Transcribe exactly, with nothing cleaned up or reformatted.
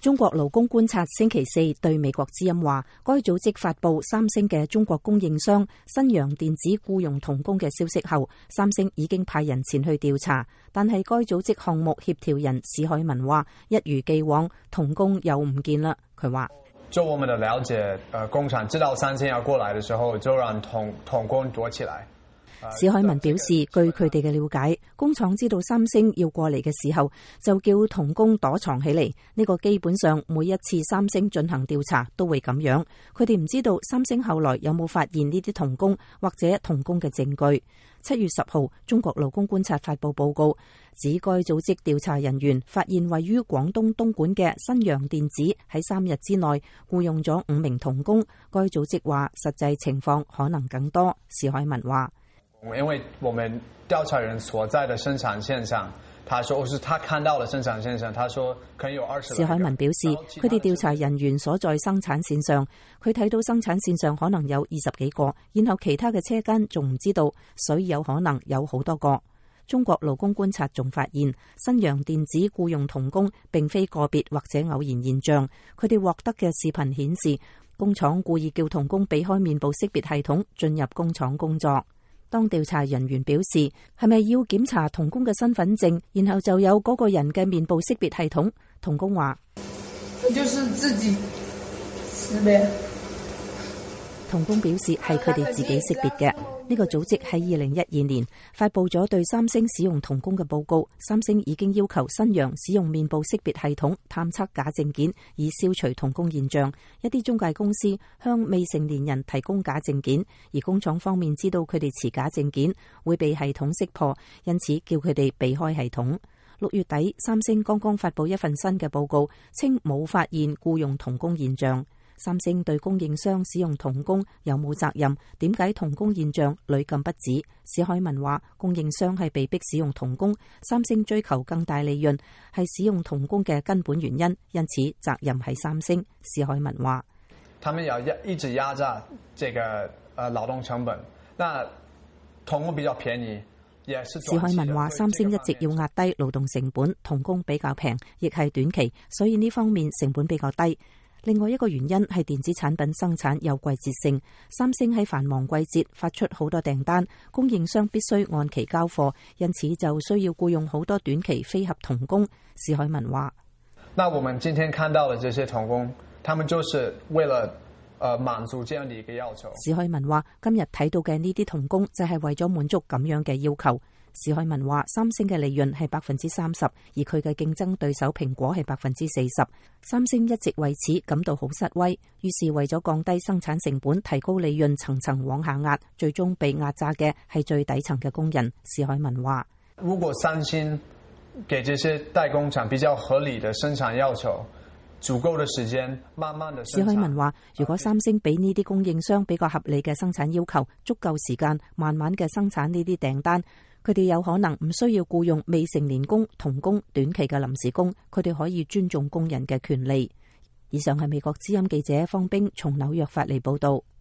中國勞工觀察星期四對美國之音話，該組織發布三星嘅中國供應商新陽電子僱傭童工嘅消息後，三星已經派人前去調查，但係該組織項目協調人史海文話，一如既往，童工又唔見啦。佢話： 就我們的了解，呃，工廠知道三星要過來的時候，就讓童童工躲起來。 史海文表示，據佢哋嘅了解，工廠知道三星要過嚟嘅時候，就叫童工躲藏起嚟。呢個基本上每一次三星進行調查都會咁樣。佢哋唔知道三星後來有冇發現呢啲童工或者童工嘅證據。七月十號，中國勞工觀察發布報告，指該組織調查人員發現位於廣東東莞嘅新陽電子喺三日之內僱用咗五名童工。該組織話實際情況可能更多。史海文話： 因為我們調查人所在的生產線上，他說是他看到的生產線上，他說可能有二十。 史海文表示，佢哋調查人員所在生產線上，佢睇到生產線上可能有二十幾個，然後其他嘅車間仲唔知道，所以有可能有好多個。中國勞工觀察仲發現，新陽電子僱用童工並非個別或者偶然現象，佢哋獲得嘅視頻顯示，工廠故意叫童工避開面部識別系統進入工廠工作。當調查人員表示係咪要檢查童工嘅身份證，然後就有嗰個人嘅面部識別系統，童工話： 就是自己識別。 童工表示係佢哋自己識別嘅。呢個組織喺二零一二年發佈咗對三星使用童工嘅報告，三星已經要求新陽使用面部識別系統探測假證件，以消除童工現象。一啲中介公司向未成年人提供假證件，而工廠方面知道佢哋持假證件會被系統識破，因此叫佢哋避開系統。六月底，三星剛剛發佈一份新嘅報告，稱冇發現僱用童工現象。三星對供應商使用童工有冇責任？點解童工現象屢禁不止？史海文話，供應商係被逼使用童工，三星追求更大利潤係使用童工嘅根本原因，因此責任係三星。史海文話， 他們要一直壓榨這個呃勞動成本，那童工比較便宜。 史海文話，三星一直要壓低勞動成本，童工比較平，亦係短期，所以呢方面成本比較低。另外一個原因係電子產品生產有季節性，三星喺繁忙季節發出好多訂單，供應商必須按期交貨，因此就需要僱用好多短期非合同工。史海文話： 那我們今天看到的這些童工，他們就是為了呃滿足這樣的一個要求。 史海文話：今日睇到嘅呢啲童工就係為咗滿足咁樣嘅要求。史海文話：三星嘅利潤係百分之三十，而佢嘅競爭對手蘋果係百分之四十。三星一直為此感到好失威，於是為咗降低生產成本、提高利潤，層層往下壓，最終被壓榨嘅係最底層嘅工人。史海文話： 如果三星給這些代工廠比較合理的生產要求，足夠的時間，慢慢的。 史海文話：如果三星俾呢啲供應商比較合理嘅生產要求，足夠時間，慢慢嘅生產呢啲訂單，佢哋有可能唔需要僱用未成年工、童工、短期嘅臨時工，佢哋可以尊重工人嘅權利。以上係美國之音記者方冰從紐約發嚟報道。